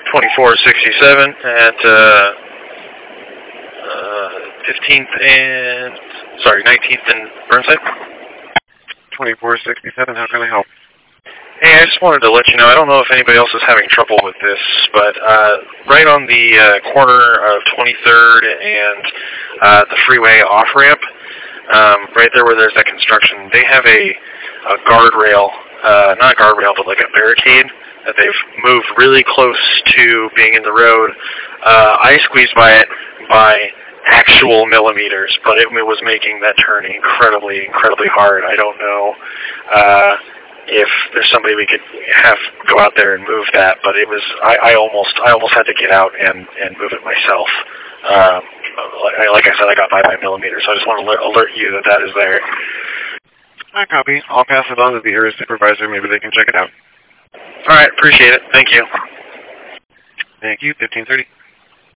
2467 at 19th and Burnside. 2467, how can I help? Hey, I just wanted to let you know, I don't know if anybody else is having trouble with this, but right on the corner of 23rd and the freeway off-ramp, right there where there's that construction, they have a guardrail, not a guardrail, but like a barricade that they've moved really close to being in the road. I squeezed by it by actual millimeters, but it was making that turn incredibly hard. I don't know if there's somebody we could have go out there and move that, but it was I almost had to get out and move it myself. Like I said, I got by millimeters, so I just want to alert you that that is there. I copy. I'll pass it on to the area supervisor. Maybe they can check it out. All right, appreciate it. Thank you. Thank you. 1530.